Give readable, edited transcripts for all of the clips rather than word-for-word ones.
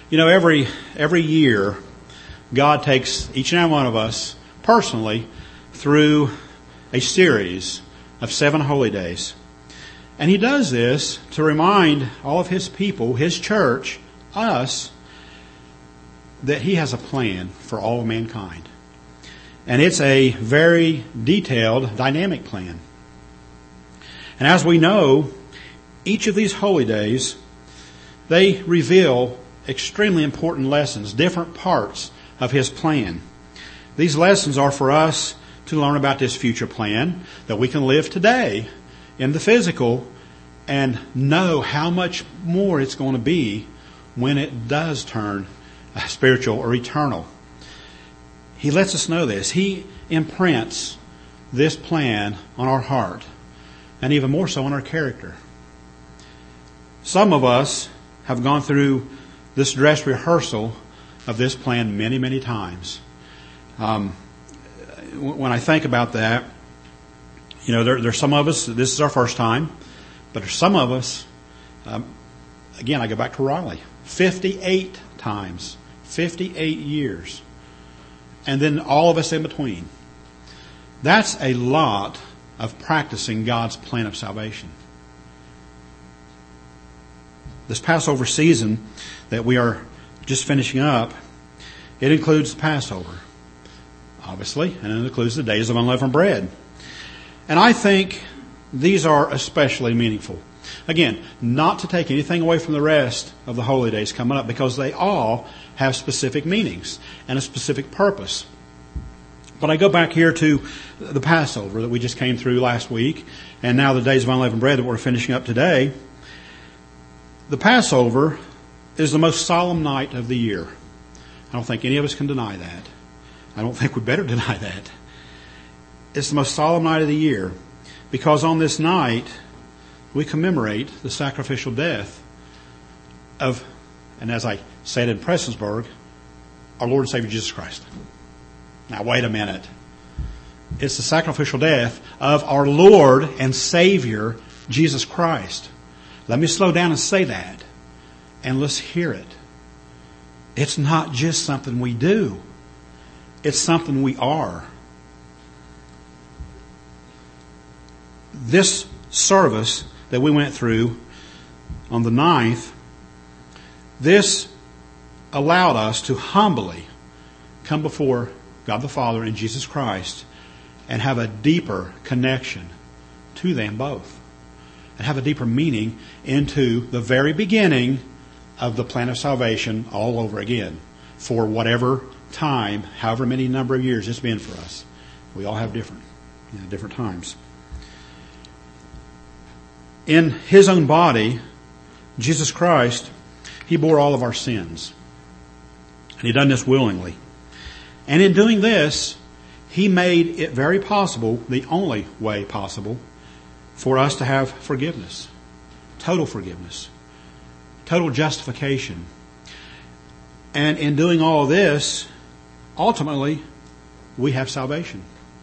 You know, every year, God takes each and every one of us personally through a series of 7 holy days. And He does this to remind all of His people, His church, us, that He has a plan for all of mankind. And it's a very detailed, dynamic plan. And as we know, each of these holy days, they reveal extremely important lessons, different parts of His plan. These lessons are for us to learn about this future plan, that we can live today in the physical and know how much more it's going to be when it does turn spiritual or eternal. He lets us know this. He imprints this plan on our heart, and even more so on our character. Some of us have gone through this dress rehearsal of this plan many, many times. When I think about that, you know, there's some of us, this is our first time, but there's some of us, again, I go back to Raleigh, 58 times, 58 years, and then all of us in between. That's a lot of practicing God's plan of salvation. This Passover season that we are just finishing up, it includes the Passover, obviously, and it includes the days of unleavened bread. And I think these are especially meaningful. Again, not to take anything away from the rest of the holy days coming up, because they all have specific meanings and a specific purpose. But I go back here to the Passover that we just came through last week, and now the days of unleavened bread that we're finishing up today. The Passover is the most solemn night of the year. I don't think any of us can deny that. I don't think we better deny that. It's the most solemn night of the year because on this night we commemorate the sacrificial death of, and as I said in Prestonsburg, our Lord and Savior Jesus Christ. Now wait a minute. It's the sacrificial death of our Lord and Savior Jesus Christ. Let me slow down and say that, and let's hear it. It's not just something we do. It's something we are. This service that we went through on the 9th, this allowed us to humbly come before God the Father and Jesus Christ and have a deeper connection to them both. And have a deeper meaning into the very beginning of the plan of salvation all over again. For whatever time, however many number of years it's been for us. We all have different times. In His own body, Jesus Christ, He bore all of our sins. And He done this willingly. And in doing this, He made it very possible, the only way possible, for us to have forgiveness. Total forgiveness. Total justification. And in doing all this, ultimately, we have salvation.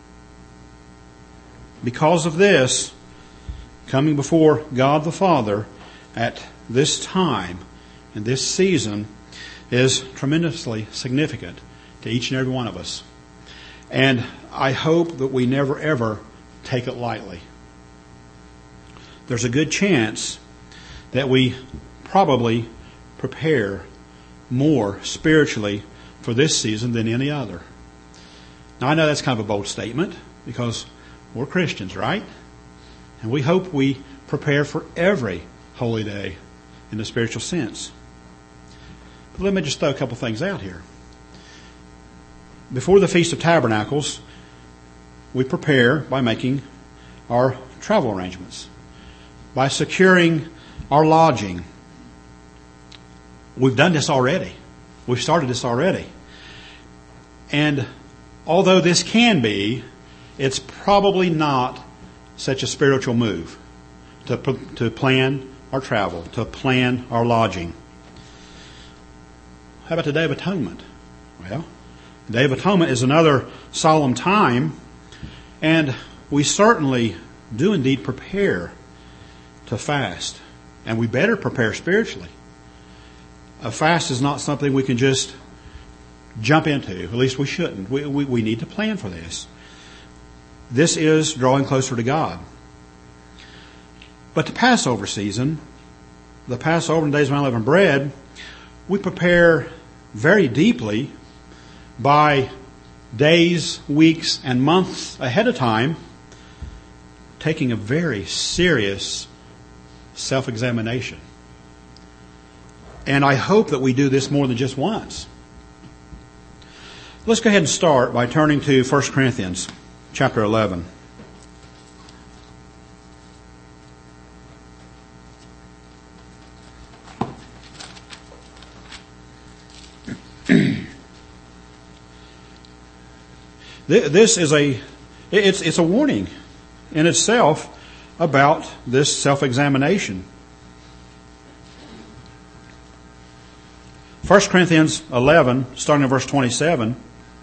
Because of this, coming before God the Father at this time, in this season, is tremendously significant to each and every one of us. And I hope that we never ever take it lightly. There's a good chance that we probably prepare more spiritually for this season than any other. Now I know that's kind of a bold statement because we're Christians, right? And we hope we prepare for every holy day in the spiritual sense. But let me just throw a couple things out here. Before the Feast of Tabernacles, we prepare by making our travel arrangements, by securing our lodging. We've done this already. We've started this already. And although this can be, it's probably not such a spiritual move to plan our travel, to plan our lodging. How about the Day of Atonement? Well, the Day of Atonement is another solemn time, and we certainly do indeed prepare to fast. And we better prepare spiritually. a fast is not something we can just jump into. At least we shouldn't. We need to plan for this. This is drawing closer to God. But the Passover season, the Passover and days of unleavened bread, we prepare very deeply by days, weeks, and months ahead of time, taking a very serious self-examination. And I hope that we do this more than just once. Let's go ahead and start by turning to 1 Corinthians chapter 11. This is it's a warning in itself about this self-examination. 1 Corinthians 11, starting in verse 27.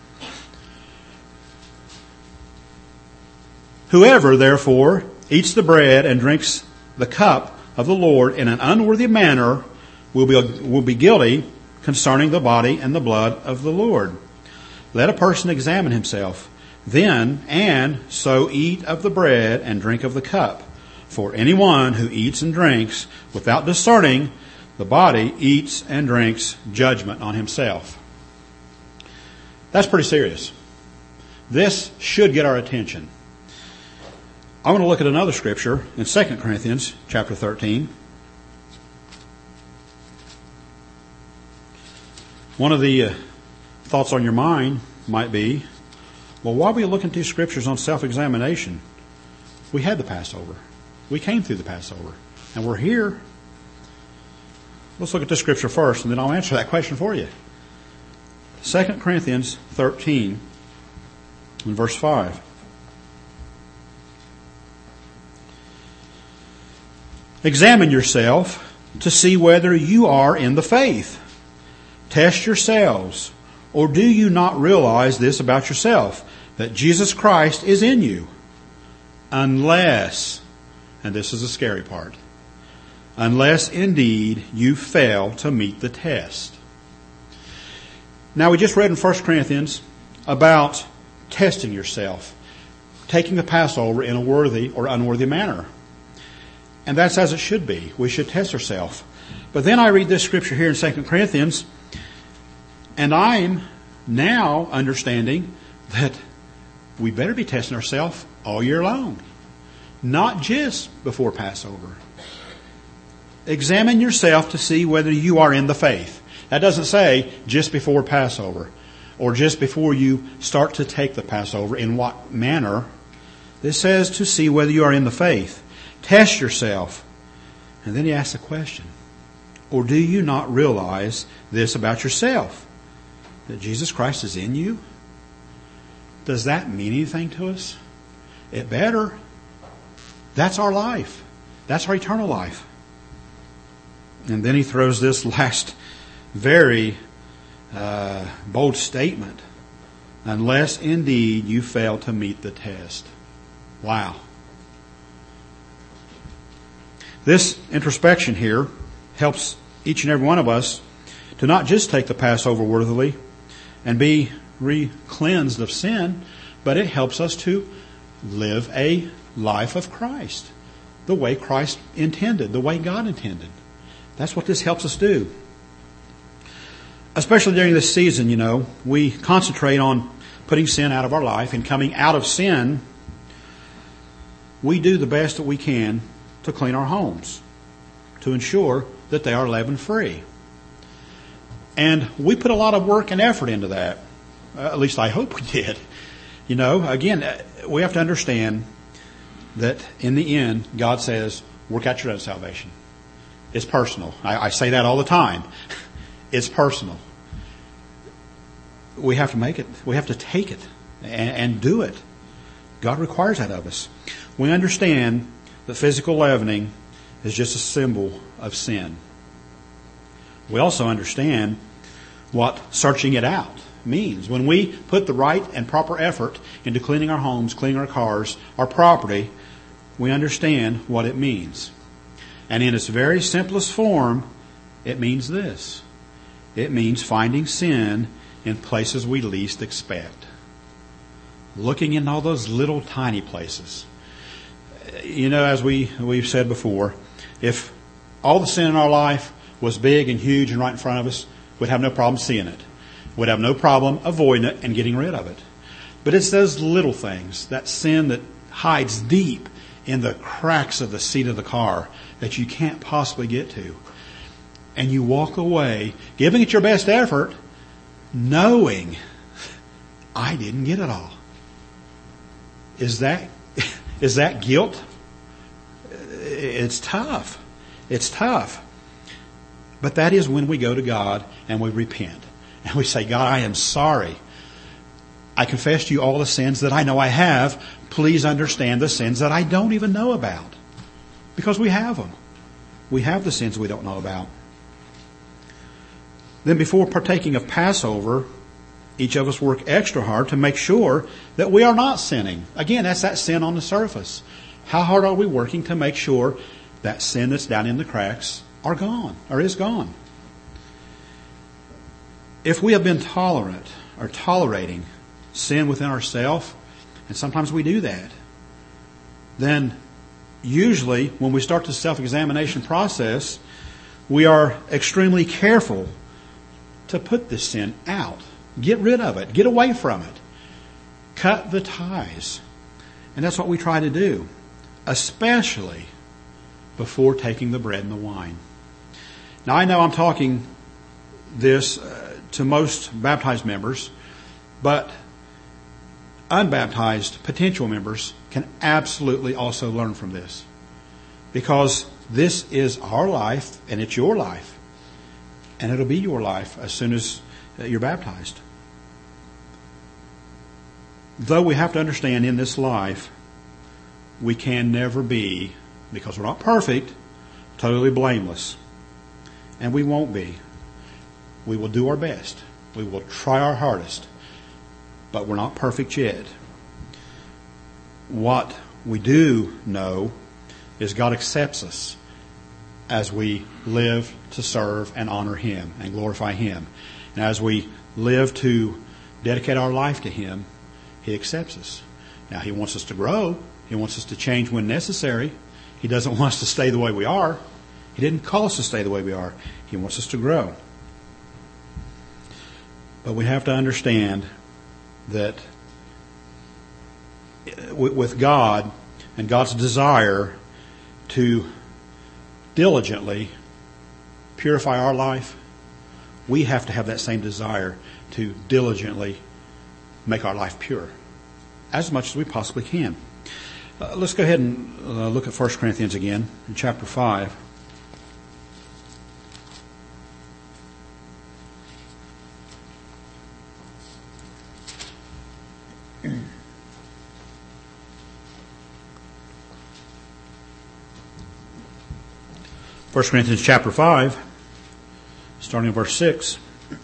Whoever, therefore, eats the bread and drinks the cup of the Lord in an unworthy manner will be guilty concerning the body and the blood of the Lord. Let a person examine himself, then, and so eat of the bread and drink of the cup. For anyone who eats and drinks without discerning the body eats and drinks judgment on himself. That's pretty serious. This should get our attention. I want to look at another scripture in 2 Corinthians chapter 13. One of the thoughts on your mind might be, well, why are we looking at these scriptures on self-examination? We had the Passover. We came through the Passover. And we're here. Let's look at this scripture first, and then I'll answer that question for you. 2 Corinthians 13 and verse 5. Examine yourself to see whether you are in the faith. Test yourselves. Or do you not realize this about yourself, that Jesus Christ is in you? Unless, and this is the scary part, unless indeed you fail to meet the test. Now we just read in 1 Corinthians about testing yourself, taking the Passover in a worthy or unworthy manner. And that's as it should be. We should test ourselves. But then I read this scripture here in 2 Corinthians, and I'm now understanding that we better be testing ourselves all year long, not just before Passover. Examine yourself to see whether you are in the faith. That doesn't say just before Passover or just before you start to take the Passover, in what manner. This says to see whether you are in the faith. Test yourself. And then he asks the question, or do you not realize this about yourself, that Jesus Christ is in you? Does that mean anything to us? It better. That's our life. That's our eternal life. And then he throws this last very bold statement. Unless indeed you fail to meet the test. Wow. This introspection here helps each and every one of us to not just take the Passover worthily and be re-cleansed of sin, but it helps us to live a life of Christ, the way Christ intended, the way God intended. That's what this helps us do. Especially during this season, we concentrate on putting sin out of our life and coming out of sin. We do the best that we can to clean our homes, to ensure that they are leaven-free. And we put a lot of work and effort into that. At least I hope we did. Again, we have to understand that in the end, God says, work out your own salvation. It's personal. I say that all the time. It's personal. We have to make it. We have to take it and do it. God requires that of us. We understand that physical leavening is just a symbol of sin. We also understand what searching it out means. When we put the right and proper effort into cleaning our homes, cleaning our cars, our property, we understand what it means. And in its very simplest form, it means this. It means finding sin in places we least expect. Looking in all those little tiny places. You know, as we've said before, if all the sin in our life was big and huge and right in front of us, we'd have no problem seeing it. We'd have no problem avoiding it and getting rid of it. But it's those little things, that sin that hides deep in the cracks of the seat of the car that you can't possibly get to. And you walk away, giving it your best effort, knowing, I didn't get it all. Is that guilt? It's tough. It's tough. But that is when we go to God and we repent. And we say, God, I am sorry. I confess to you all the sins that I know I have. Please understand the sins that I don't even know about. Because we have them. We have the sins we don't know about. Then before partaking of Passover, each of us work extra hard to make sure that we are not sinning. Again, that's that sin on the surface. How hard are we working to make sure that sin that's down in the cracks are gone or is gone? If we have been tolerant or tolerating sin within ourselves, and sometimes we do that, then usually when we start the self-examination process, we are extremely careful to put this sin out. Get rid of it. Get away from it. Cut the ties. And that's what we try to do, especially before taking the bread and the wine. Now, I know I'm talking this to most baptized members, but unbaptized potential members can absolutely also learn from this. Because this is our life and it's your life. And it'll be your life as soon as you're baptized. Though we have to understand in this life, we can never be, because we're not perfect, totally blameless. And we won't be. We will do our best. We will try our hardest. But we're not perfect yet. What we do know is God accepts us as we live to serve and honor Him and glorify Him. And as we live to dedicate our life to Him, He accepts us. Now, He wants us to grow. He wants us to change when necessary. He doesn't want us to stay the way we are. He didn't call us to stay the way we are. He wants us to grow. But we have to understand that with God and God's desire to diligently purify our life, we have to have that same desire to diligently make our life pure as much as we possibly can. Let's go ahead and look at 1 Corinthians again in chapter 5. First Corinthians chapter 5, starting in verse 6.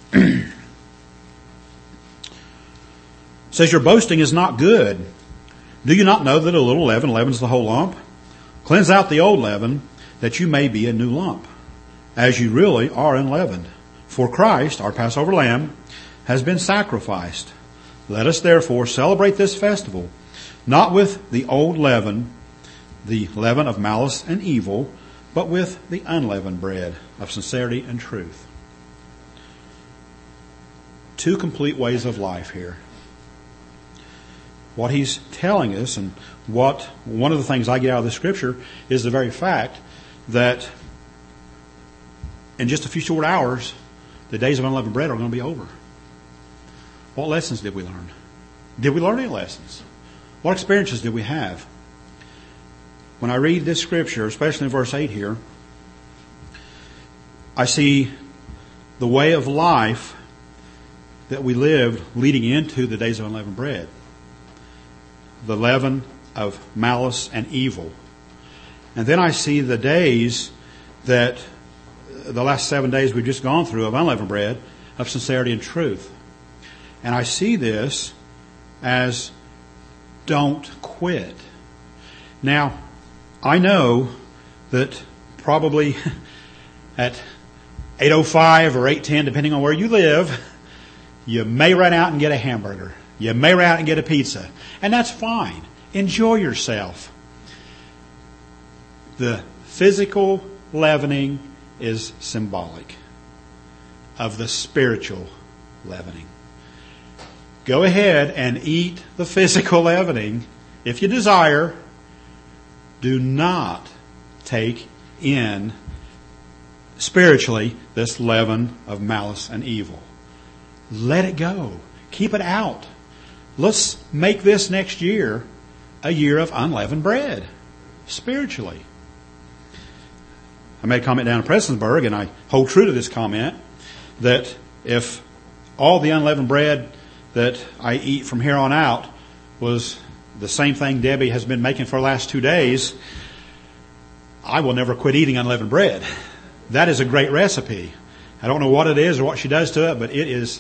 Says, your boasting is not good. Do you not know that a little leaven leavens the whole lump? Cleanse out the old leaven, that you may be a new lump, as you really are unleavened. For Christ, our Passover lamb, has been sacrificed. Let us therefore celebrate this festival, not with the old leaven, the leaven of malice and evil, but with the unleavened bread of sincerity and truth. Two complete ways of life here. What he's telling us, and one of the things I get out of the scripture is the very fact that in just a few short hours, the days of unleavened bread are going to be over. What lessons did we learn? Did we learn any lessons? What experiences did we have? When I read this scripture, especially in verse 8 here, I see the way of life that we lived leading into the days of unleavened bread. The leaven of malice and evil. And then I see the days that, the last 7 days we've just gone through of unleavened bread, of sincerity and truth. And I see this as don't quit. Now, I know that probably at 8:05 or 8:10, depending on where you live, you may run out and get a hamburger. You may run out and get a pizza. And that's fine. Enjoy yourself. The physical leavening is symbolic of the spiritual leavening. Go ahead and eat the physical leavening if you desire. Do not take in spiritually this leaven of malice and evil. Let it go. Keep it out. Let's make this next year a year of unleavened bread, spiritually. I made a comment down in Prestonsburg, and I hold true to this comment, that if all the unleavened bread that I eat from here on out was the same thing Debbie has been making for the last 2 days, I will never quit eating unleavened bread. That is a great recipe. I don't know what it is or what she does to it, but it's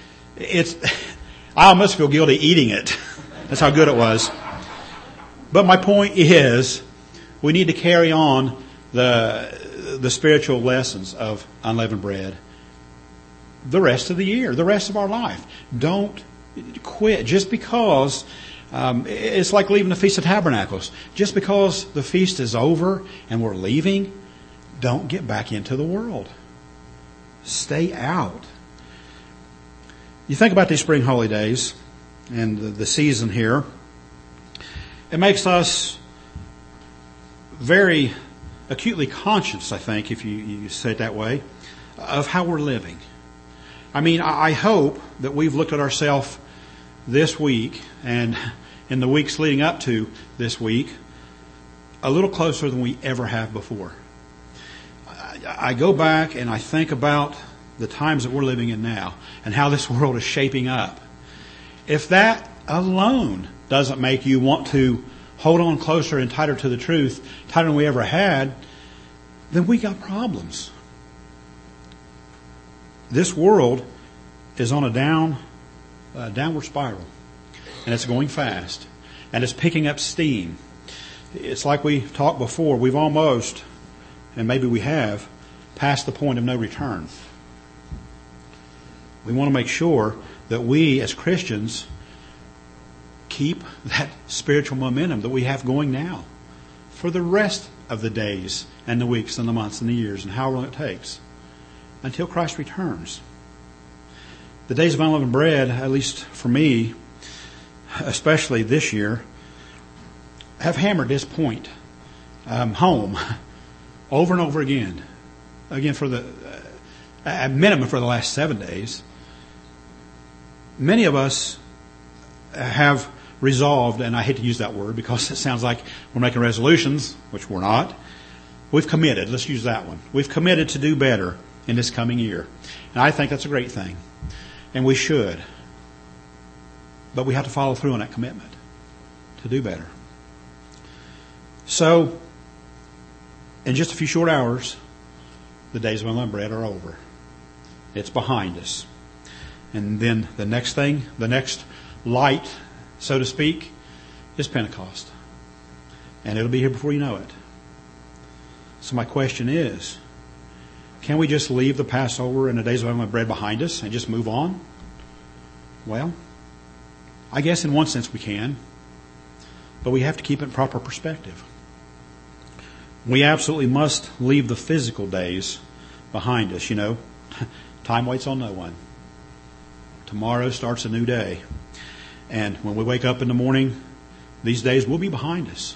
I almost feel guilty eating it. That's how good it was. But my point is, we need to carry on the spiritual lessons of unleavened bread the rest of the year, the rest of our life. Don't quit just because it's like leaving the Feast of Tabernacles. Just because the feast is over and we're leaving, don't get back into the world. Stay out. You think about these spring holidays and the season here, it makes us very acutely conscious, I think, if you say it that way, of how we're living. I mean, I hope that we've looked at ourselves this week and in the weeks leading up to this week a little closer than we ever have before. I go back and I think about the times that we're living in now and how this world is shaping up. If that alone doesn't make you want to hold on closer and tighter to the truth, tighter than we ever had, then we got problems. This world is on a downward spiral, and it's going fast, and it's picking up steam. It's like we talked before, we've almost, and maybe we have, passed the point of no return. We want to make sure that we as Christians keep that spiritual momentum that we have going now for the rest of the days and the weeks and the months and the years and however long it takes until Christ returns. The days of unleavened bread, at least for me, especially this year, have hammered this point home over and over again. Again, for the at minimum for the last 7 days. Many of us have resolved, and I hate to use that word because it sounds like we're making resolutions, which we're not. We've committed. Let's use that one. We've committed to do better in this coming year. And I think that's a great thing. And we should. But we have to follow through on that commitment to do better. So, in just a few short hours, the days of unleavened bread are over. It's behind us. And then the next thing, the next light, so to speak, is Pentecost. And it'll be here before you know it. So my question is, can we just leave the Passover and the days of unleavened bread behind us and just move on? Well, I guess in one sense we can. But we have to keep it in proper perspective. We absolutely must leave the physical days behind us. You know, time waits on no one. Tomorrow starts a new day. And when we wake up in the morning, these days will be behind us.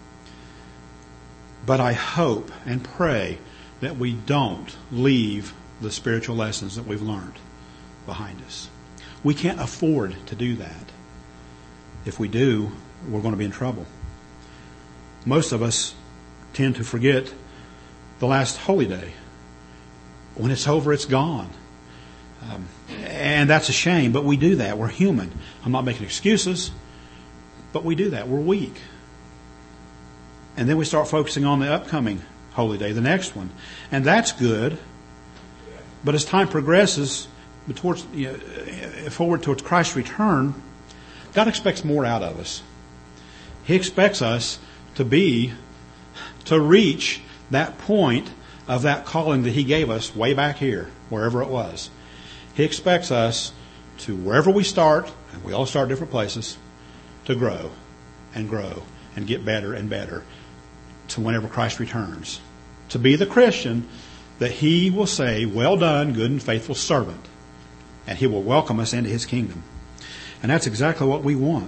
But I hope and pray that we don't leave the spiritual lessons that we've learned behind us. We can't afford to do that. If we do, we're going to be in trouble. Most of us tend to forget the last holy day. When it's over, it's gone. And that's a shame, but we do that. We're human. I'm not making excuses, but we do that. We're weak. And then we start focusing on the upcoming holy day, the next one. And that's good. But as time progresses forward towards Christ's return, God expects more out of us. He expects us to reach that point of that calling that He gave us way back here, wherever it was. He expects us to, wherever we start, and we all start different places, to grow and get better and better to whenever Christ returns. To be the Christian that He will say, "Well done, good and faithful servant." And He will welcome us into His kingdom. And that's exactly what we want.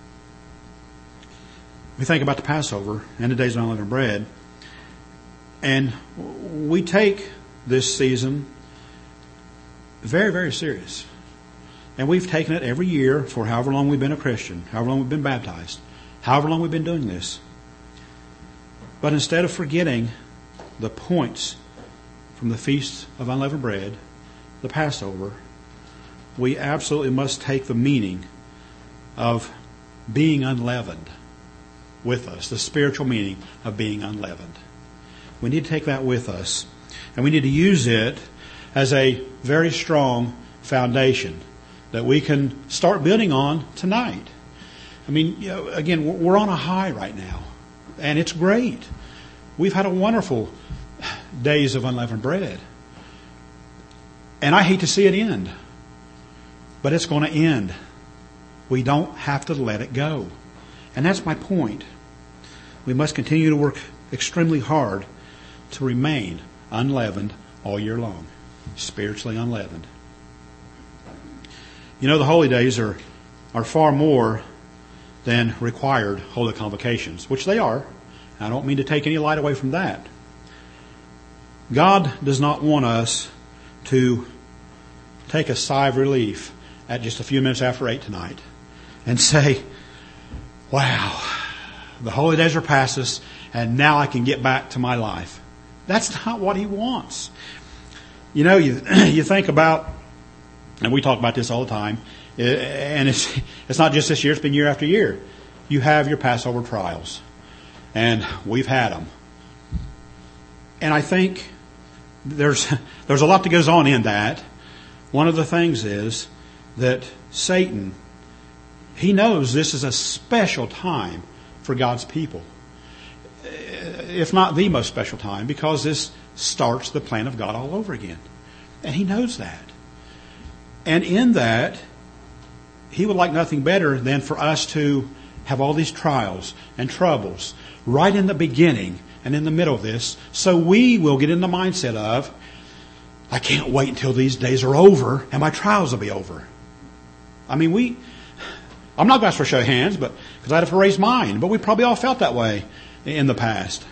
We think about the Passover and the days of unleavened bread, and we take this season very, very serious. And we've taken it every year for however long we've been a Christian, however long we've been baptized, however long we've been doing this. But instead of forgetting the points from the Feast of Unleavened Bread, the Passover, we absolutely must take the meaning of being unleavened with us, the spiritual meaning of being unleavened. We need to take that with us, and we need to use it as a very strong foundation that we can start building on tonight. I mean, again, we're on a high right now, and it's great. We've had a wonderful days of unleavened bread, and I hate to see it end, but it's going to end. We don't have to let it go, and that's my point. We must continue to work extremely hard to remain unleavened all year long, spiritually unleavened. You know, the holy days are far more than required holy convocations, which they are. I don't mean to take any light away from that. God does not want us to take a sigh of relief at just a few minutes after 8 tonight and say, "Wow, the holy days are past us, and now I can get back to my life." That's not what He wants. You know, you think about, and we talk about this all the time, and it's not just this year, it's been year after year. You have your Passover trials, and we've had them. And I think there's a lot that goes on in that. One of the things is that Satan, he knows this is a special time for God's people. If not the most special time, because this starts the plan of God all over again. And he knows that. And in that, he would like nothing better than for us to have all these trials and troubles right in the beginning and in the middle of this, so we will get in the mindset of, I can't wait until these days are over and my trials will be over. I mean, I'm not going to ask for a show of hands, but because I'd have to raise mine, but we probably all felt that way in the past.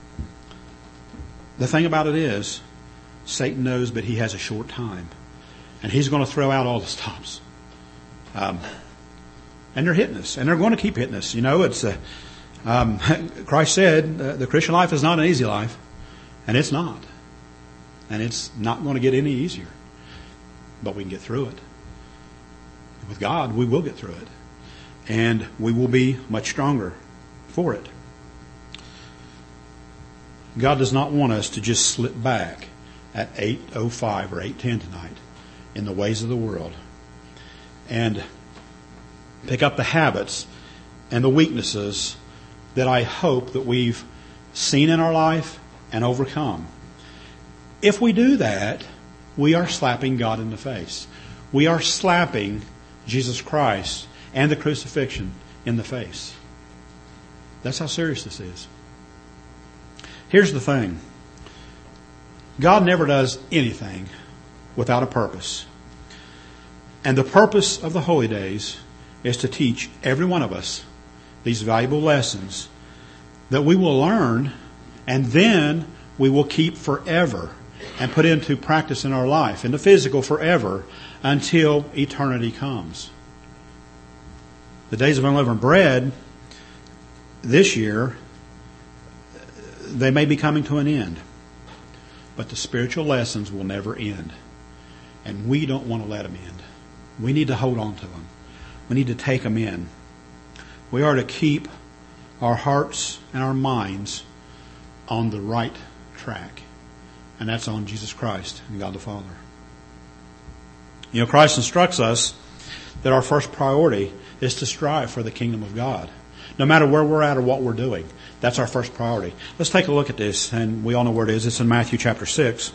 The thing about it is, Satan knows that he has a short time, and he's going to throw out all the stops. And they're hitting us, and they're going to keep hitting us. You know, it's Christ said the Christian life is not an easy life, and it's not. And it's not going to get any easier. But we can get through it. With God, we will get through it. And we will be much stronger for it. God does not want us to just slip back at 8:05 or 8:10 tonight in the ways of the world and pick up the habits and the weaknesses that I hope that we've seen in our life and overcome. If we do that, we are slapping God in the face. We are slapping Jesus Christ and the crucifixion in the face. That's how serious this is. Here's the thing. God never does anything without a purpose. And the purpose of the holy days is to teach every one of us these valuable lessons that we will learn and then we will keep forever and put into practice in our life, in the physical forever, until eternity comes. The days of unleavened bread this year, they may be coming to an end. But the spiritual lessons will never end. And we don't want to let them end. We need to hold on to them. We need to take them in. We are to keep our hearts and our minds on the right track. And that's on Jesus Christ and God the Father. You know, Christ instructs us that our first priority is to strive for the kingdom of God. no matter where we're at or what we're doing. That's our first priority. Let's take a look at this, and we all know where it is. It's in Matthew chapter 6.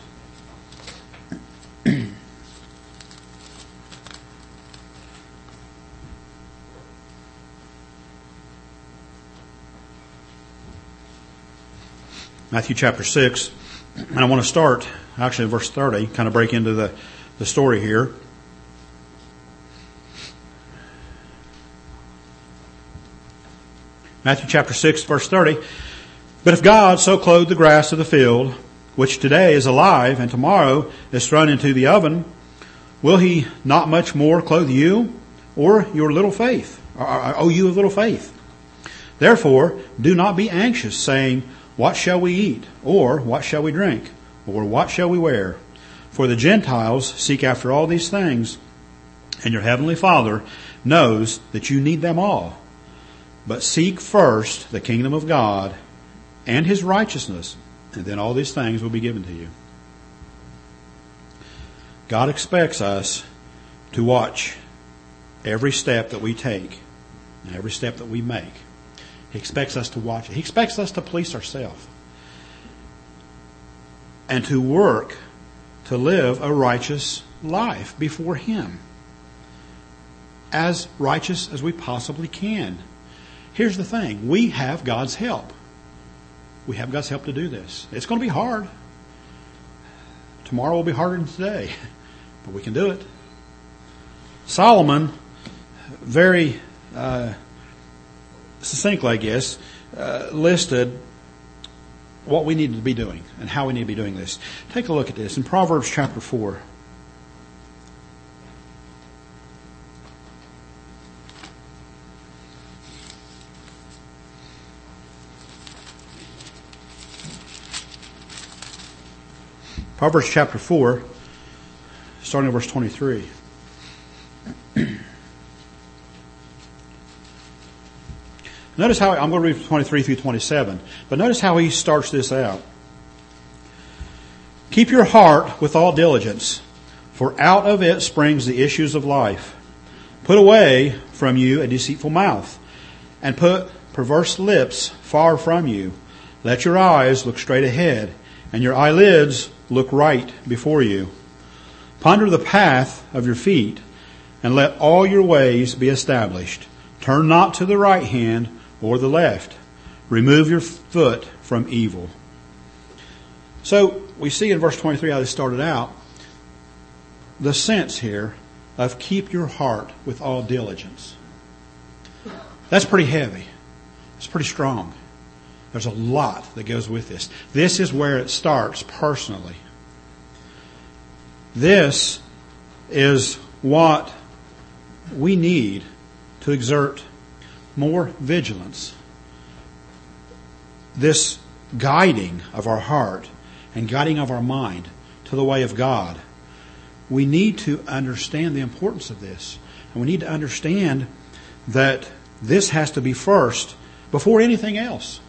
Matthew chapter 6, and I want to start actually in verse 30, kind of break into the story here. Matthew chapter 6, verse 30. But if God so clothed the grass of the field, which today is alive and tomorrow is thrown into the oven, will He not much more clothe you, or your little faith? O you of little faith? Therefore, do not be anxious, saying, what shall we eat? Or what shall we drink? Or what shall we wear? For the Gentiles seek after all these things, and your heavenly Father knows that you need them all. But seek first the kingdom of God and His righteousness, and then all these things will be given to you. God expects us to watch every step that we take and every step that we make. He expects us to watch it. He expects us to police ourselves and to work to live a righteous life before Him, as righteous as we possibly can. Here's the thing. We have God's help. We have God's help to do this. It's going to be hard. Tomorrow will be harder than today, but we can do it. Solomon, very succinctly, I guess, listed what we need to be doing and how we need to be doing this. Take a look at this in Proverbs chapter 4. Proverbs chapter 4, starting at verse 23. Notice how, I'm going to read 23 through 27, but notice how he starts this out. Keep your heart with all diligence, for out of it springs the issues of life. Put away from you a deceitful mouth, and put perverse lips far from you. Let your eyes look straight ahead, and your eyelids look right before you. Ponder the path of your feet, and let all your ways be established. Turn not to the right hand or the left. Remove your foot from evil. So we see in verse 23 how this started out. The sense here of keep your heart with all diligence. That's pretty heavy. It's pretty strong. There's a lot that goes with this. This is where it starts personally. This is what we need to exert more vigilance. This guiding of our heart and guiding of our mind to the way of God. We need to understand the importance of this. And we need to understand that this has to be first before anything else.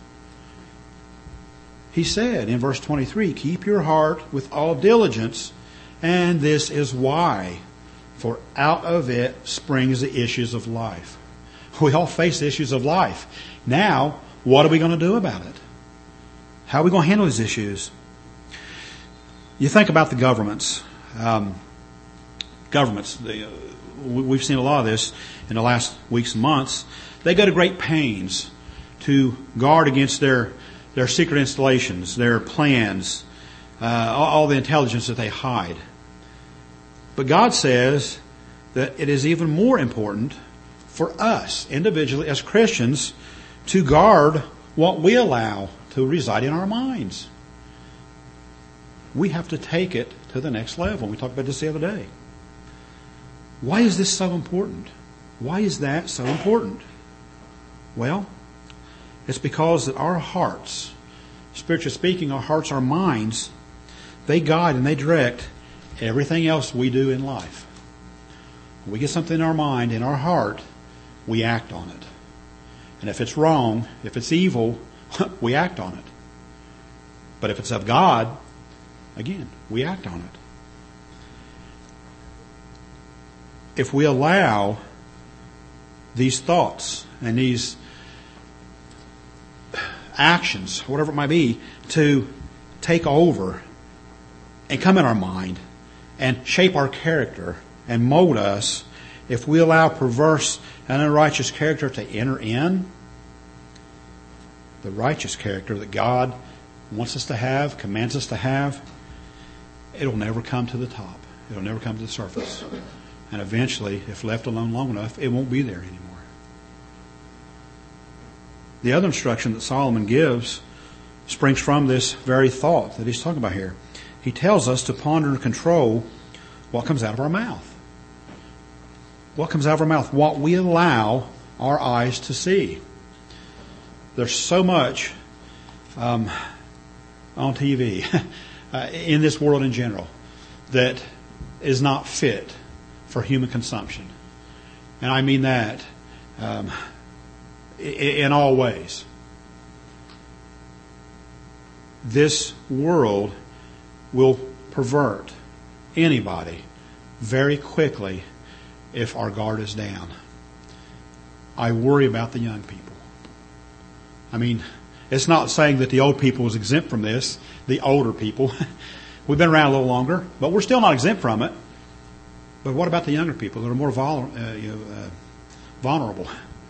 He said in verse 23, keep your heart with all diligence, and this is why. For out of it springs the issues of life. We all face issues of life. Now, what are we going to do about it? How are we going to handle these issues? You think about the governments. We've seen a lot of this in the last weeks and months. They go to great pains to guard against their secret installations, their plans, all the intelligence that they hide. But God says that it is even more important for us individually as Christians to guard what we allow to reside in our minds. We have to take it to the next level. We talked about this the other day. Why is this so important? Why is that so important? Well, it's because that our hearts, spiritually speaking, our hearts, our minds, they guide and they direct everything else we do in life. When we get something in our mind, in our heart, we act on it. And if it's wrong, if it's evil, we act on it. But if it's of God, again, we act on it. If we allow these thoughts and these actions, whatever it might be, to take over and come in our mind and shape our character and mold us, if we allow perverse and unrighteous character to enter in, the righteous character that God wants us to have, commands us to have, it'll never come to the top. It'll never come to the surface. And eventually, if left alone long enough, it won't be there anymore. The other instruction that Solomon gives springs from this very thought that he's talking about here. He tells us to ponder and control what comes out of our mouth. What comes out of our mouth? What we allow our eyes to see. There's so much on TV, in this world in general, that is not fit for human consumption. And I mean that in all ways. This world will pervert anybody very quickly if our guard is down. I worry about the young people. I mean, it's not saying that the old people is exempt from this, the older people. We've been around a little longer, but we're still not exempt from it. But what about the younger people that are more vulnerable?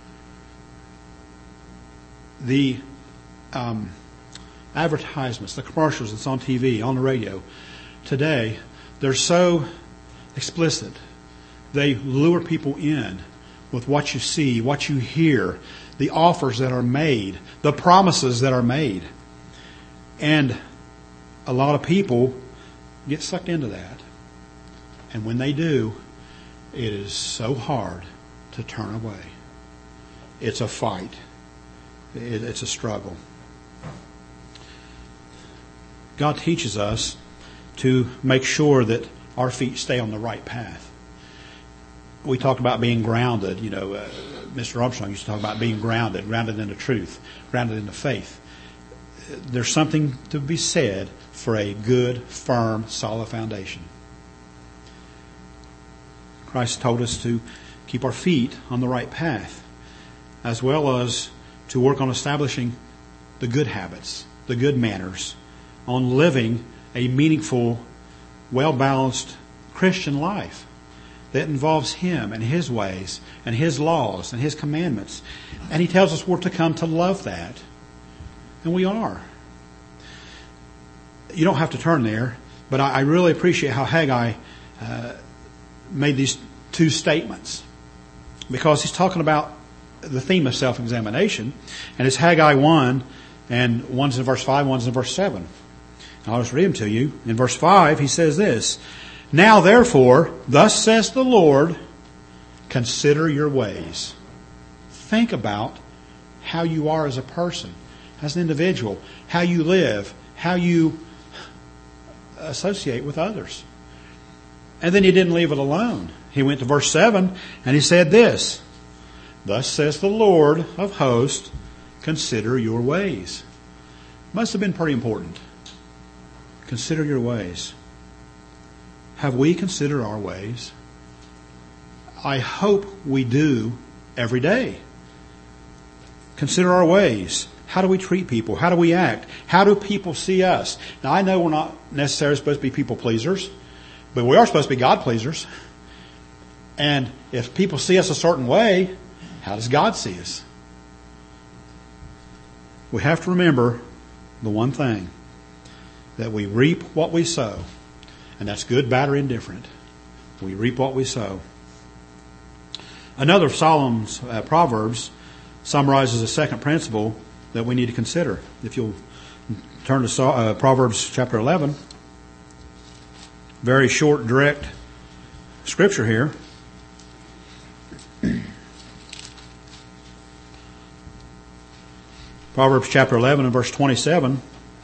The advertisements, the commercials that's on TV, on the radio today, they're so explicit. They lure people in with what you see, what you hear, the offers that are made, the promises that are made. And a lot of people get sucked into that. And when they do, it is so hard to turn away. It's a fight. It's a struggle. God teaches us to make sure that our feet stay on the right path. We talked about being grounded. Mr. Armstrong used to talk about being grounded in the truth, grounded in the faith. There's something to be said for a good, firm, solid foundation. Christ told us to keep our feet on the right path, as well as to work on establishing the good habits, the good manners, on living a meaningful, well-balanced Christian life that involves Him and His ways and His laws and His commandments. And He tells us we're to come to love that. And we are. You don't have to turn there, but I really appreciate how Haggai made these two statements, because he's talking about the theme of self-examination, and it's Haggai 1, and one's in verse 5, one's in verse 7. I'll just read them to you. In verse 5, he says this: "Now therefore, thus says the Lord, consider your ways." Think about how you are as a person, as an individual, how you live, how you associate with others. And then he didn't leave it alone. He went to verse 7 and he said this: "Thus says the Lord of hosts, consider your ways." Must have been pretty important. Consider your ways. Have we considered our ways? I hope we do every day. Consider our ways. How do we treat people? How do we act? How do people see us? Now, I know we're not necessarily supposed to be people pleasers, but we are supposed to be God pleasers. And if people see us a certain way, how does God see us? We have to remember the one thing, that we reap what we sow. And that's good, bad, or indifferent. We reap what we sow. Another of Solomon's Proverbs summarizes a second principle that we need to consider. If you'll turn to Proverbs chapter 11. Very short, direct scripture here. Proverbs chapter 11 and verse 27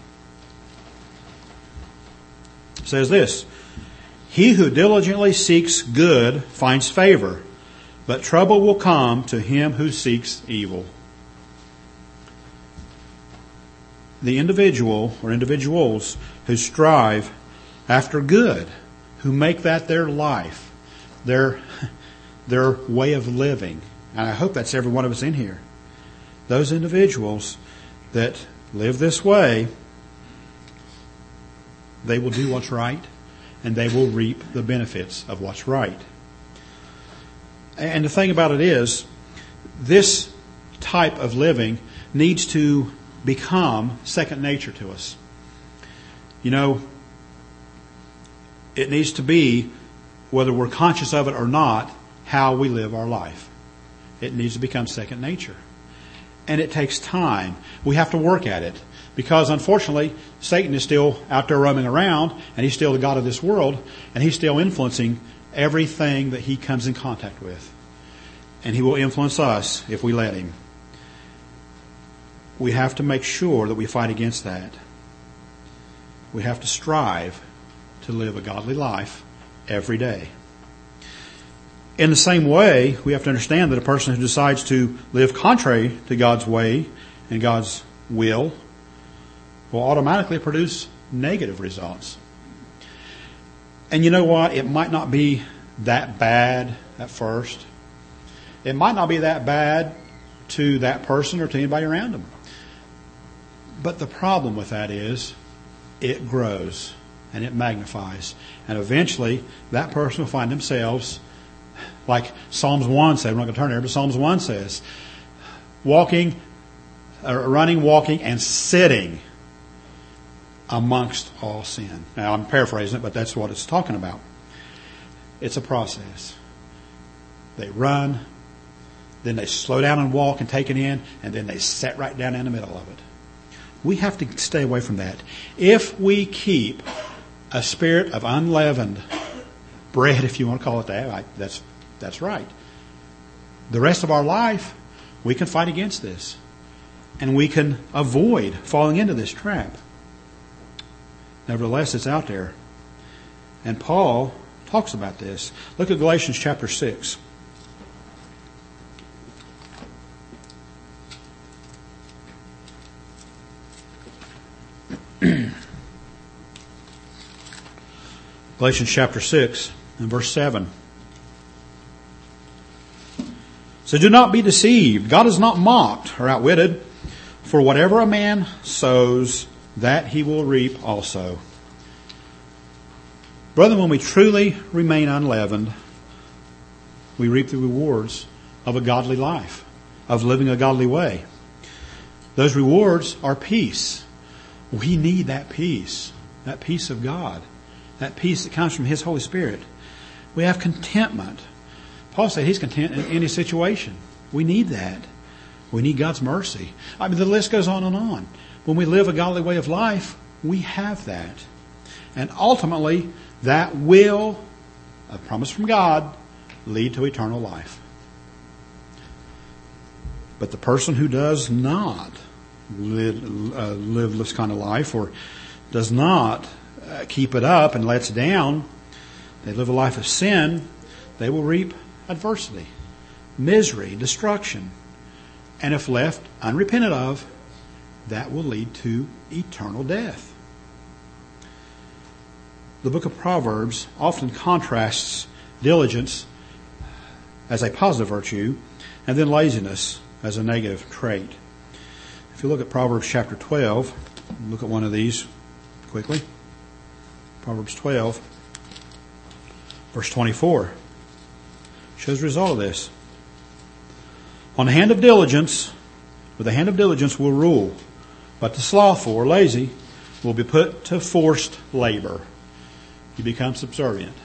says this: "He who diligently seeks good finds favor, but trouble will come to him who seeks evil." The individual or individuals who strive after good, who make that their life, their way of living, and I hope that's every one of us in here, those individuals that live this way, they will do what's right, and they will reap the benefits of what's right. And the thing about it is, this type of living needs to become second nature to us. You know, it needs to be, whether we're conscious of it or not, how we live our life. It needs to become second nature. And it takes time. We have to work at it. Because unfortunately, Satan is still out there roaming around, and he's still the god of this world, and he's still influencing everything that he comes in contact with. And he will influence us if we let him. We have to make sure that we fight against that. We have to strive to live a godly life every day. In the same way, we have to understand that a person who decides to live contrary to God's way and God's will automatically produce negative results. And you know what? It might not be that bad at first. It might not be that bad to that person or to anybody around them. But the problem with that is it grows and it magnifies. And eventually that person will find themselves, like Psalms 1 says, we're not going to turn there, but Psalms 1 says, running, walking, and sitting amongst all sin. Now, I'm paraphrasing it, but that's what it's talking about. It's a process. They run, then they slow down and walk and take it in, and then they sit right down in the middle of it. We have to stay away from that. If we keep a spirit of unleavened bread, if you want to call it that, that's right. The rest of our life, we can fight against this. And we can avoid falling into this trap. Nevertheless, it's out there. And Paul talks about this. Look at Galatians chapter 6. Galatians chapter 6 and verse 7. So do not be deceived. God is not mocked or outwitted. For whatever a man sows, that he will reap also. Brethren, when we truly remain unleavened, we reap the rewards of a godly life, of living a godly way. Those rewards are peace. We need that peace of God, that peace that comes from His Holy Spirit. We have contentment. Paul said he's content in any situation. We need that. We need God's mercy. I mean, the list goes on and on. When we live a godly way of life, we have that. And ultimately, that will, a promise from God, lead to eternal life. But the person who does not live this kind of life, or does not keep it up and lets down, they live a life of sin, they will reap adversity, misery, destruction. And if left unrepented of, that will lead to eternal death. The book of Proverbs often contrasts diligence as a positive virtue and then laziness as a negative trait. If you look at Proverbs chapter 12, look at one of these quickly. Proverbs 12, verse 24. Shows the result of this. On the hand of diligence, with the hand of diligence will rule, but the slothful or lazy will be put to forced labor. You become subservient.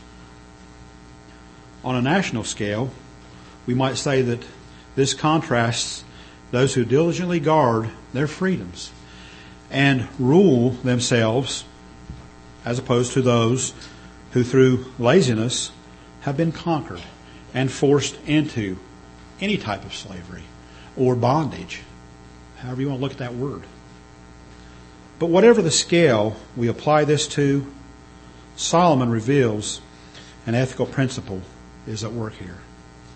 On a national scale, we might say that this contrasts those who diligently guard their freedoms and rule themselves, as opposed to those who through laziness have been conquered and forced into any type of slavery or bondage, however you want to look at that word. But whatever the scale we apply this to, Solomon reveals an ethical principle is at work here.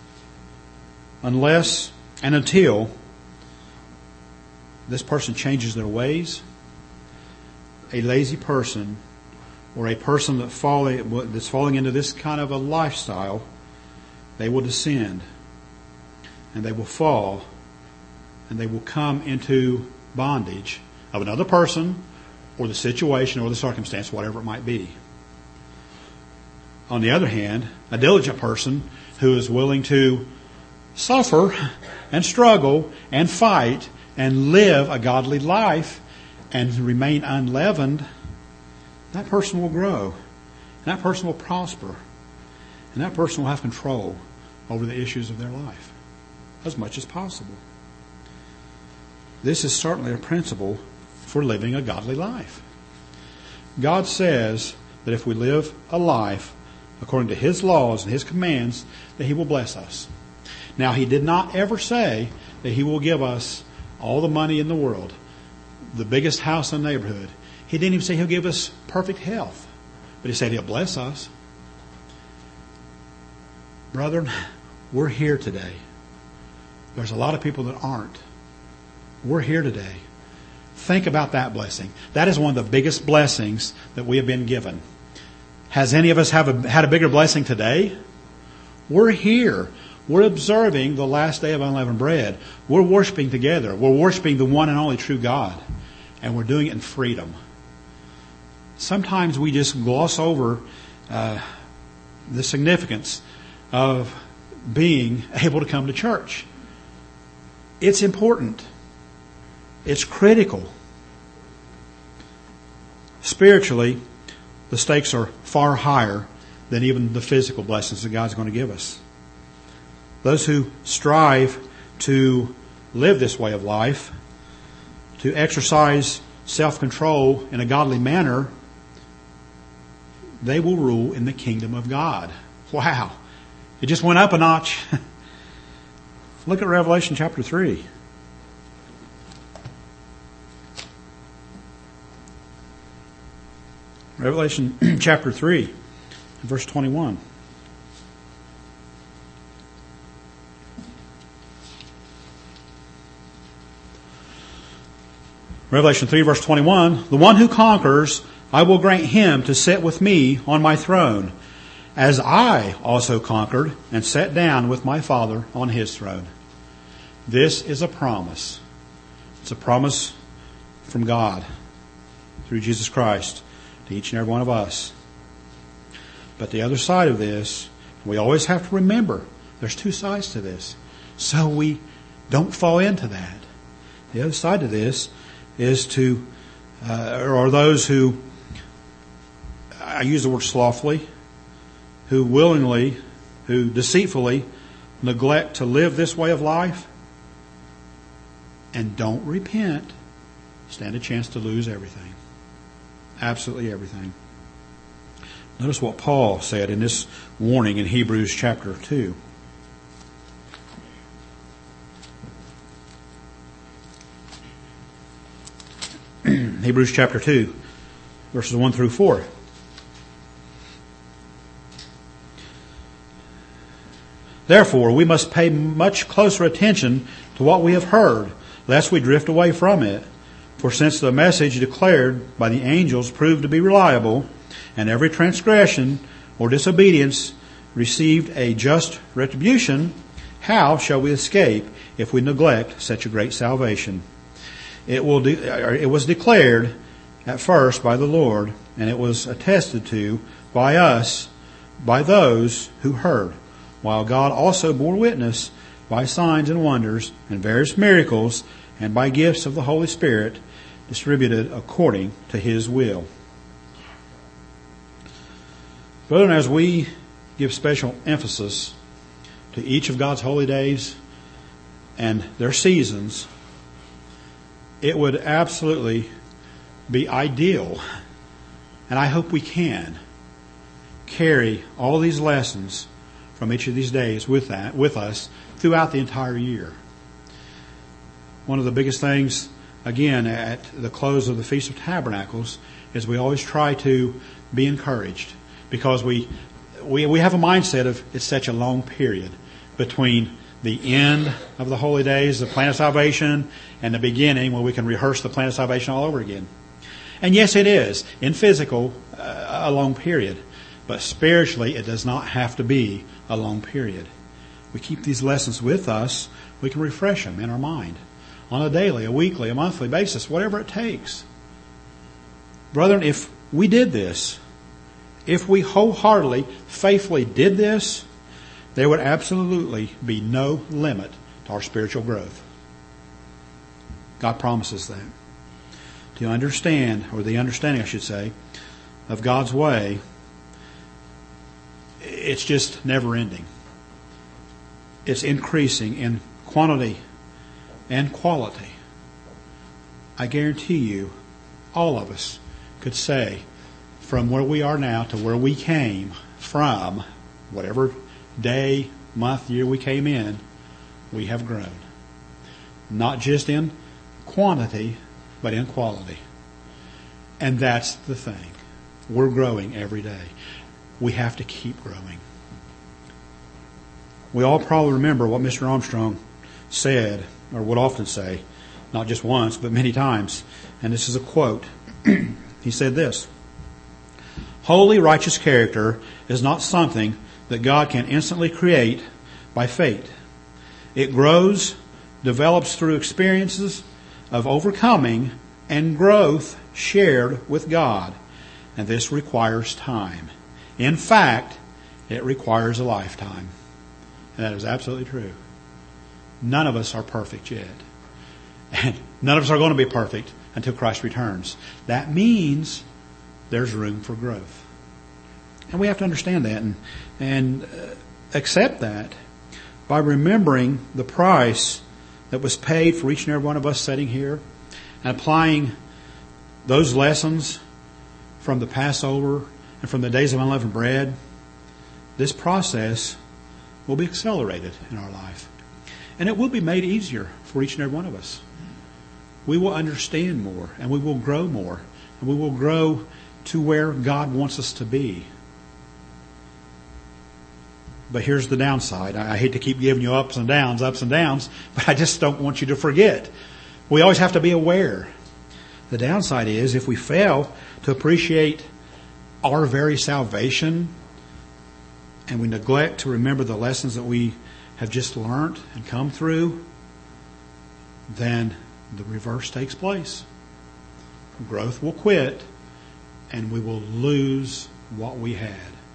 Unless and until this person changes their ways, a lazy person or a person that's falling into this kind of a lifestyle, they will descend and they will fall and they will come into bondage of another person or the situation or the circumstance, whatever it might be. On the other hand, a diligent person who is willing to suffer and struggle and fight and live a godly life and remain unleavened, that person will grow. And that person will prosper. And that person will have control over the issues of their life as much as possible. This is certainly a principle for living a godly life. God says that if we live a life according to His laws and His commands, that He will bless us. Now, He did not ever say that He will give us all the money in the world, the biggest house in the neighborhood. He didn't even say He'll give us perfect health, but He said He'll bless us. Brethren, we're here today. There's a lot of people that aren't. We're here today. Think about that blessing. That is one of the biggest blessings that we have been given. Has any of us had a bigger blessing today? We're here. We're observing the last day of unleavened bread. We're worshiping together. We're worshiping the one and only true God. And we're doing it in freedom. Sometimes we just gloss over the significance of being able to come to church. It's important. It's critical. Spiritually, the stakes are far higher than even the physical blessings that God's going to give us. Those who strive to live this way of life, to exercise self-control in a godly manner, they will rule in the kingdom of God. Wow. It just went up a notch. Look at Revelation chapter 3. Revelation chapter 3, verse 21. Revelation 3, verse 21. The one who conquers, I will grant him to sit with me on my throne, as I also conquered and sat down with my Father on His throne. This is a promise. It's a promise from God through Jesus Christ to each and every one of us. But the other side of this, we always have to remember there's two sides to this, so we don't fall into that. The other side of this is are those who, I use the word slothfully, who willingly, who deceitfully neglect to live this way of life and don't repent, stand a chance to lose everything. Absolutely everything. Notice what Paul said in this warning in Hebrews chapter 2. Hebrews chapter 2, verses 1 through 4. Therefore, we must pay much closer attention to what we have heard, lest we drift away from it. For since the message declared by the angels proved to be reliable, and every transgression or disobedience received a just retribution, how shall we escape if we neglect such a great salvation? It was declared at first by the Lord, and it was attested to by us, by those who heard, while God also bore witness by signs and wonders and various miracles and by gifts of the Holy Spirit distributed according to His will. Brethren, as we give special emphasis to each of God's holy days and their seasons, it would absolutely be ideal, and I hope we can, carry all these lessons from each of these days with us throughout the entire year. One of the biggest things, again, at the close of the Feast of Tabernacles, is we always try to be encouraged, because we have a mindset of it's such a long period between the end of the holy days, the plan of salvation, and the beginning when we can rehearse the plan of salvation all over again. And yes, it is, in physical, a long period. But spiritually, it does not have to be a long period. We keep these lessons with us, we can refresh them in our mind. on a daily, a weekly, a monthly basis, whatever it takes. Brethren, if we did this, if we wholeheartedly, faithfully did this, there would absolutely be no limit to our spiritual growth. God promises that. To understand, or the understanding, I should say, of God's way, it's just never ending. It's increasing in quantity and quality. I guarantee you, all of us could say, from where we are now to where we came from, whatever day, month, year we came in, we have grown. Not just in quantity, but in quality. And that's the thing. We're growing every day. We have to keep growing. We all probably remember what Mr. Armstrong said, or would often say, not just once, but many times. And this is a quote. He said this: "Holy, righteous character is not something that God can instantly create by fate. It grows, develops through experiences of overcoming and growth shared with God. And this requires time. In fact, it requires a lifetime." And that is absolutely true. None of us are perfect yet. And none of us are going to be perfect until Christ returns. That means there's room for growth. And we have to understand that and accept that by remembering the price that was paid for each and every one of us sitting here and applying those lessons from the Passover and from the days of unleavened bread. This process will be accelerated in our life. And it will be made easier for each and every one of us. We will understand more, and we will grow more, and we will grow to where God wants us to be. But here's the downside. I hate to keep giving you ups and downs, but I just don't want you to forget. We always have to be aware. The downside is if we fail to appreciate our very salvation and we neglect to remember the lessons that we have just learned and come through, then the reverse takes place. Growth will quit and we will lose what we had.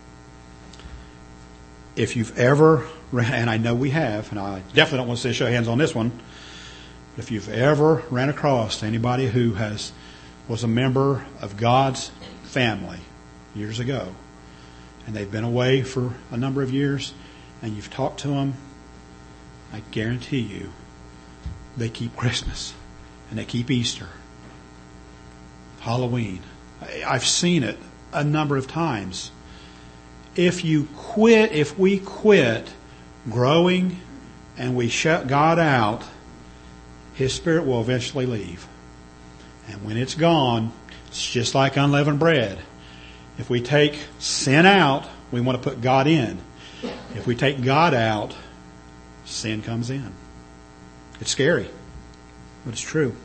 If you've ever, and I know we have, and I definitely don't want to say show of hands on this one, but if you've ever ran across anybody who was a member of God's family years ago, and they've been away for a number of years, and you've talked to them, I guarantee you, they keep Christmas, and they keep Easter, Halloween. I've seen it a number of times. If we quit growing and we shut God out, His Spirit will eventually leave. And when it's gone, it's just like unleavened bread. If we take sin out, we want to put God in. If we take God out, sin comes in. It's scary, but it's true.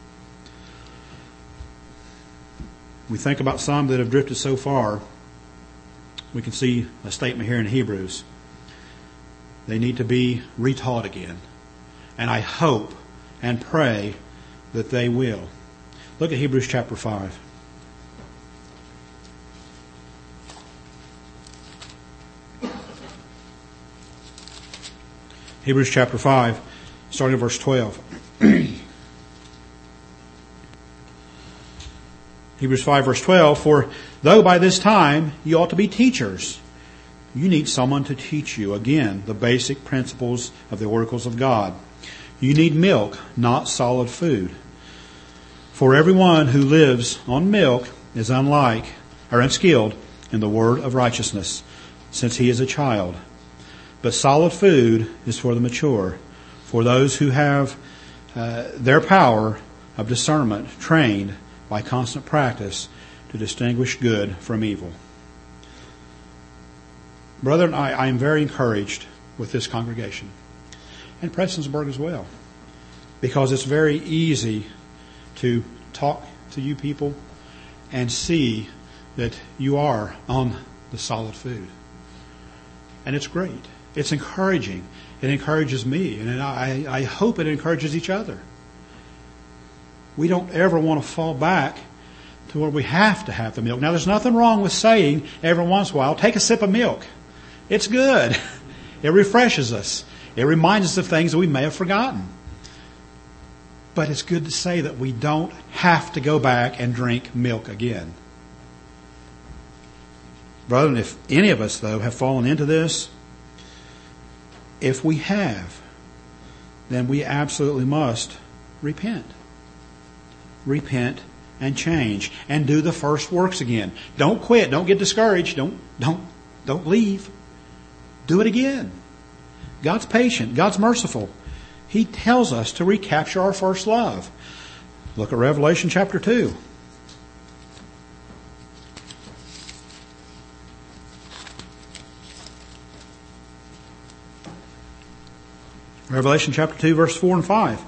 We think about some that have drifted so far. We can see a statement here in Hebrews. They need to be retaught again. And I hope and pray that they will. Look at Hebrews chapter 5. Hebrews chapter 5, starting at verse 12. Hebrews 5 verse 12, "For though by this time you ought to be teachers, you need someone to teach you again the basic principles of the oracles of God. You need milk, not solid food. For everyone who lives on milk is unskilled in the word of righteousness, since he is a child. But solid food is for the mature, for those who have their power of discernment trained by constant practice to distinguish good from evil." Brethren, I am very encouraged with this congregation, and Prestonsburg as well, because it's very easy to talk to you people and see that you are on the solid food. And it's great. It's encouraging. It encourages me, and I hope it encourages each other. we don't ever want to fall back to where we have to have the milk. Now, there's nothing wrong with saying every once in a while, take a sip of milk. It's good. It refreshes us. It reminds us of things that we may have forgotten. But it's good to say that we don't have to go back and drink milk again. Brethren, if any of us, though, have fallen into this, if we have, then we absolutely must repent. Repent and change and do the first works again. Don't quit. Don't get discouraged. Don't leave. Do it again. God's patient. God's merciful. He tells us to recapture our first love. Look at Revelation chapter 2. Revelation chapter 2, verse 4 and 5.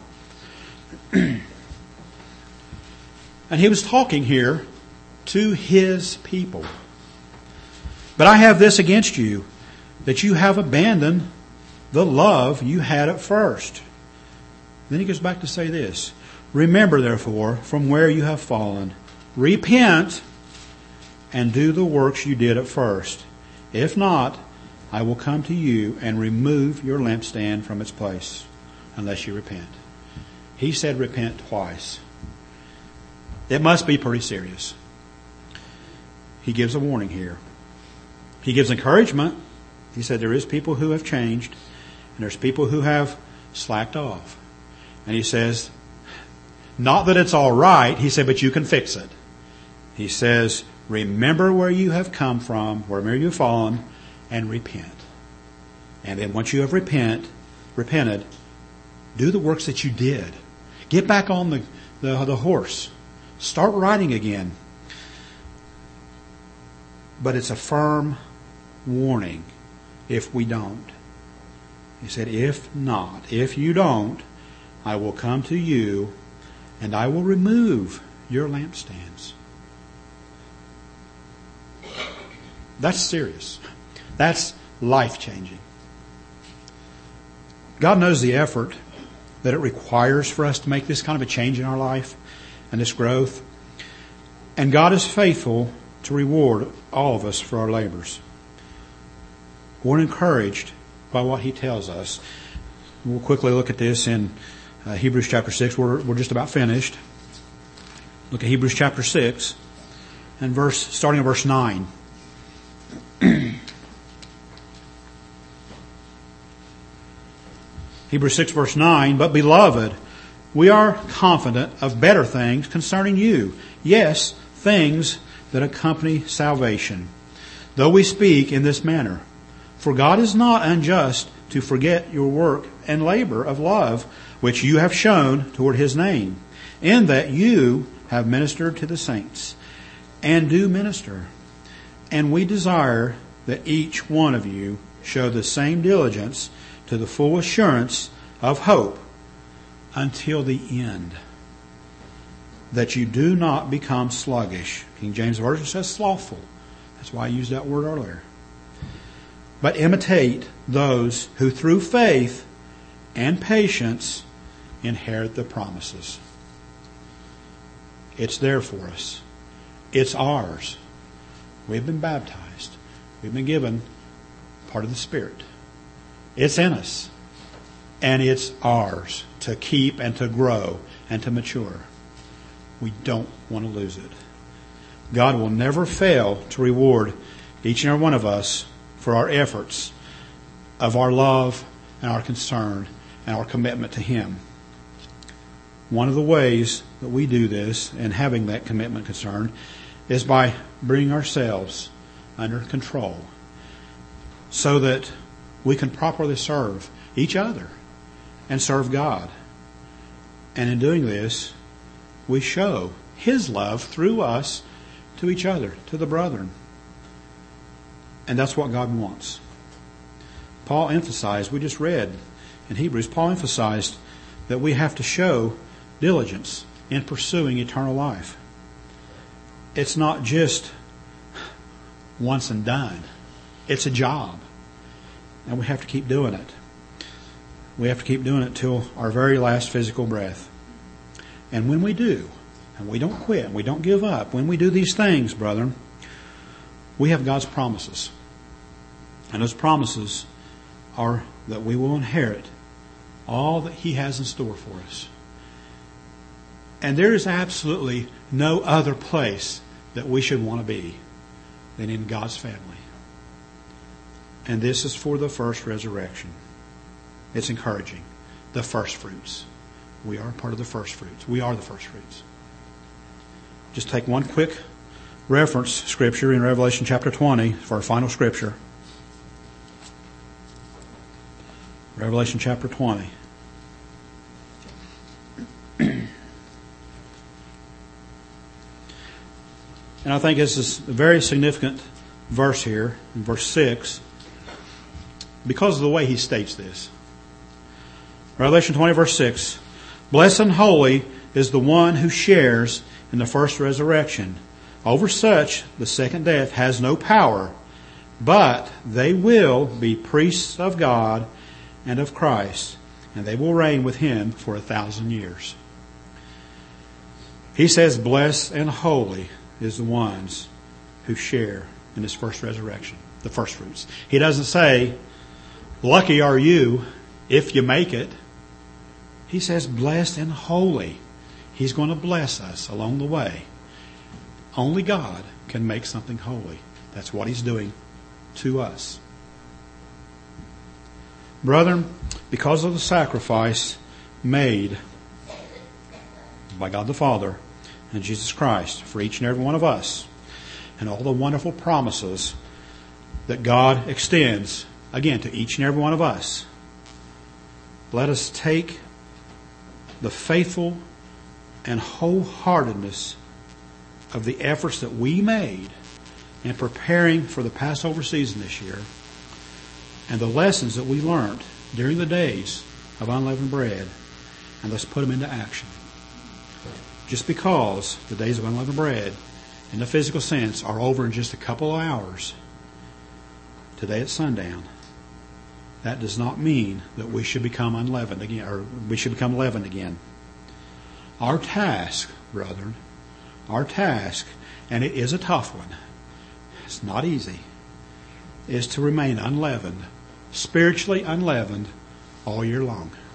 And he was talking here to his people. But I have this against you, that you have abandoned the love you had at first. Then he goes back to say this. Remember, therefore, from where you have fallen, repent and do the works you did at first. If not, I will come to you and remove your lampstand from its place, unless you repent. He said repent twice. It must be pretty serious. He gives a warning here. He gives encouragement. He said there is people who have changed, and there's people who have slacked off. And he says, not that it's all right, he said, but you can fix it. He says, remember where you have come from, wherever you've fallen, and repent. And then once you have repented, do the works that you did. Get back on the horse. Start riding again. But it's a firm warning if we don't. He said, if not, if you don't, I will come to you and I will remove your lampstands. That's serious. That's life-changing. God knows the effort that it requires for us to make this kind of a change in our life and this growth. And God is faithful to reward all of us for our labors. We're encouraged by what He tells us. We'll quickly look at this in Hebrews chapter 6. We're just about finished. Look at Hebrews chapter 6 and starting at verse 9. Hebrews 6 verse 9, but beloved, we are confident of better things concerning you. Yes, things that accompany salvation. Though we speak in this manner. For God is not unjust to forget your work and labor of love, which you have shown toward His name, in that you have ministered to the saints, and do minister. And we desire that each one of you show the same diligence to the full assurance of hope until the end, that you do not become sluggish. King James Version says slothful. That's why I used that word earlier. But imitate those who through faith and patience inherit the promises. It's there for us. It's ours. We've been baptized. We've been given part of the Spirit. It's in us. And it's ours to keep and to grow and to mature. We don't want to lose it. God will never fail to reward each and every one of us for our efforts of our love and our concern and our commitment to Him. One of the ways that we do this and having that commitment concern is by bringing ourselves under control so that we can properly serve each other and serve God. And in doing this, we show His love through us to each other, to the brethren. And that's what God wants. Paul emphasized, we just read in Hebrews, Paul emphasized that we have to show diligence in pursuing eternal life. It's not just once and done. It's a job. And we have to keep doing it. We have to keep doing it till our very last physical breath. And when we do, and we don't quit, and we don't give up, when we do these things, brethren, we have God's promises. And those promises are that we will inherit all that He has in store for us. And there is absolutely no other place that we should want to be than in God's family. And this is for the first resurrection. It's encouraging. The first fruits. We are part of the first fruits. We are the first fruits. Just take one quick reference scripture in Revelation chapter 20 for our final scripture. Revelation chapter 20. And I think this is a very significant verse here, in verse 6, because of the way he states this. Revelation 20, verse 6. Blessed and holy is the one who shares in the first resurrection. Over such, the second death has no power, but they will be priests of God and of Christ, and they will reign with Him for 1,000 years. He says, blessed and holy is the ones who share in this first resurrection, the first fruits. He doesn't say, lucky are you if you make it. He says, blessed and holy. He's going to bless us along the way. Only God can make something holy. That's what He's doing to us. Brethren, because of the sacrifice made by God the Father and Jesus Christ for each and every one of us, and all the wonderful promises that God extends, again, to each and every one of us, let us take the faithful and wholeheartedness of the efforts that we made in preparing for the Passover season this year, and the lessons that we learned during the days of unleavened bread, and let's put them into action. Just because the days of unleavened bread, in the physical sense, are over in just a couple of hours, today at sundown, that does not mean that we should become unleavened again, or we should become leavened again. Our task, brethren, and it is a tough one, it's not easy, is to remain unleavened, spiritually unleavened, all year long.